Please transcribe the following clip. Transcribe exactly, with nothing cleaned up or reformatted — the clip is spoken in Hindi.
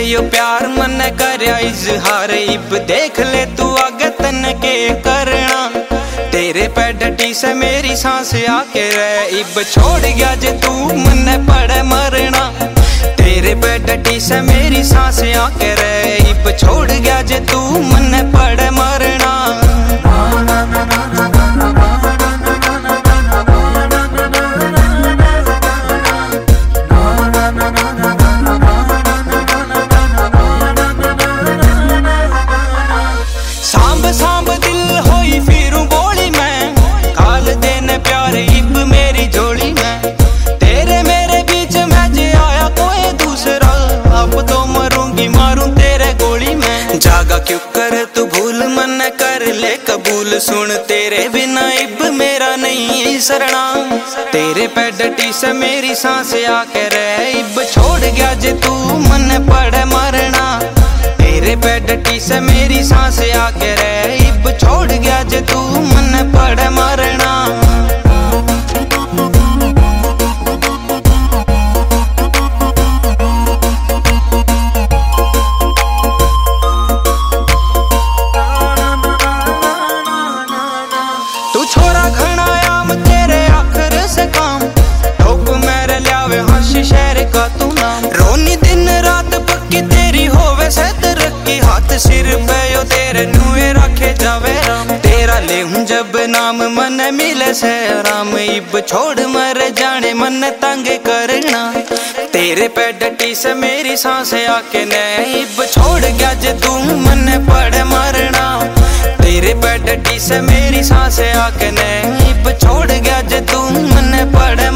यो प्यार मन करया इजहार, इब देख ले तू आगे तन के करना। तेरे पे डटी से मेरी सांस आके रह, इब छोड़ गया जे तू मन पड़े मरना। तेरे पे डटी से मेरी सांस आके रह, इब छोड़ गया जे तू मन पड़े मरना। सांब सांब दिल होई फिरूं बोली मैं, काल देने प्यार इब मेरी जोड़ी में। तेरे मेरे बीच में जे आया कोई दूसरा, अब तो मरूंगी मारूं तेरे गोली में। जागा क्यों कर तू भूल मन कर ले कबूल, सुन तेरे बिना इब मेरा नहीं सरना। तेरे पे डटी से मेरी सांस आके रह, इब छोड़ गया जे तू मन पड़े मरना। तेरे पे डटी से मेरी सांस आके रह, इब छोड़ गया जे तू मन पड़े मरना। तू छोरा घना आम तेरे आखिर से काम, ठोक मेरे ल्यावे हंसी शहर का तू नाम। रोनी दिन रात पक्की तेरी होवे से तरक्की, हाथ सिर पे यो तेरे नुए रखे जावे राम। तेरा ले हूं जब नाम मन मिले से आराम, इब छोड़ मर जाने मन तंग करना। तेरे पे डटी से मेरी सांस आके न, इब छोड़ गया जे तू मन पड़े मरना। तेरे पे डटी से मेरी सांस आके न, इब छोड़ गया जे तू मन पड़े